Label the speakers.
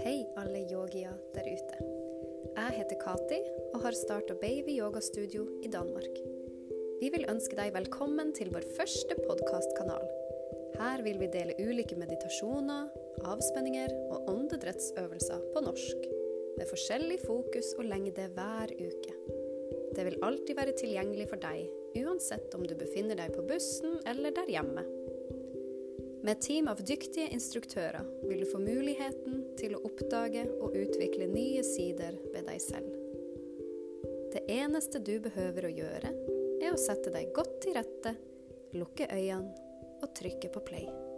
Speaker 1: Hei alle yogier der ute. Jeg heter Kati og har startet Baby Yoga Studio i Danmark. Vi vil ønske deg velkommen til vår første podcastkanal. Her vil vi dele ulike meditasjoner, avspenninger og åndedrettsøvelser på norsk, med forskjellig fokus og lengde hver uke. Det vil alltid være tilgjengelig for deg, uansett om du befinner deg på bussen eller der hjemme. Med et team av dyktige instruktører vil du få muligheten til å oppdage og utvikle nye sider ved deg selv. Det eneste du behøver å gjøre, er å sette deg godt til rette, lukke øynene og trykke på play.